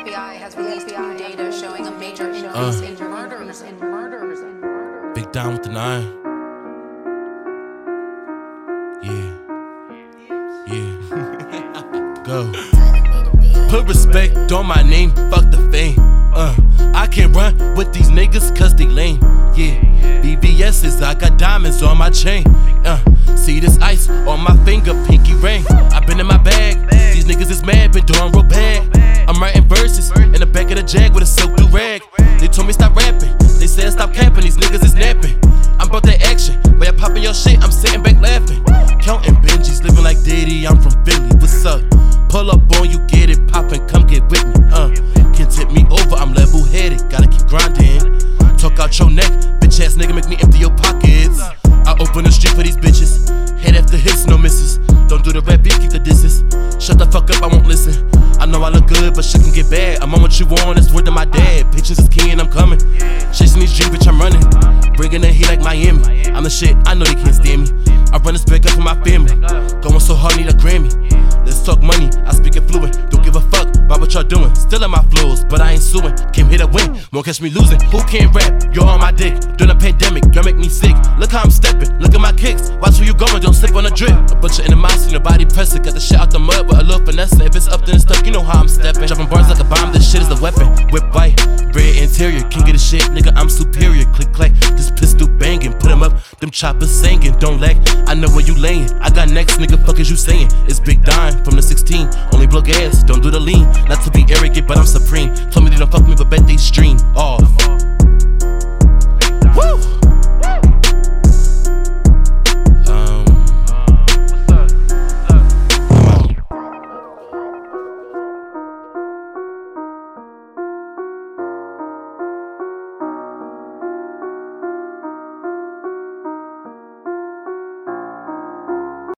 FBI has released new data showing a major increase in murders. Big Don with the 9. Yeah. Go. Put respect on my name, fuck the fame. I can't run with these niggas cause they lame. Yeah. BBS's, I got diamonds on my chain. See this ice on my finger, pinky ring. I been in my bag. These niggas is mad, been doing real bad. I'm writing verses in the back of the Jag with a silk do rag. They told me stop rapping. They said stop capping, these niggas is napping. I'm about that action, but you popping your shit, I'm sitting back laughing. Counting Benjis, living like Diddy, I'm from Philly, what's up? Pull up on you, get it poppin', come get with me, Can't tip me over, I'm level headed, gotta keep grinding. Talk out your neck, bitch ass nigga, make me empty your pockets. I open the street for these bitches, head after hits, no misses. Don't do the rap beat, keep the distance. Shut the fuck up, I won't listen. I know I look good, but shit can get bad. I'm on what you want, it's word to my dad. Pictures is key and I'm coming. Chasing these dreams, bitch, I'm running. Bringing the heat like Miami. I'm the shit, I know they can't stand me. I run this back up for my family. Going so hard, need a Grammy. Let's talk money, I speak it fluent. Don't give a fuck about what y'all doing. Still in my flows, but I ain't suing. Came here to win, won't catch me losing. Who can't rap? You're on my dick. During a pandemic, y'all make me sick. Look how I'm stepping, look at my kicks. Watch where you going, don't slip on the drip. A bunch of animosity, the body pressing. Got the shit out the mud with a little finesse. If it's up then it's stuck, you know how I'm stepping. Dropping bars like a bomb, this shit is a weapon. Whip white, red interior. Can't get a shit, nigga, I'm superior. Click clack, this pistol banging. Put 'em up, them choppers singing. Don't lag, I know where you laying. I got next, nigga, fuck is you saying? It's Big Don from the 16. Only blow gas, don't do the lean. Not to be arrogant, but I'm supreme. Told me they don't fuck me, but bet they stream.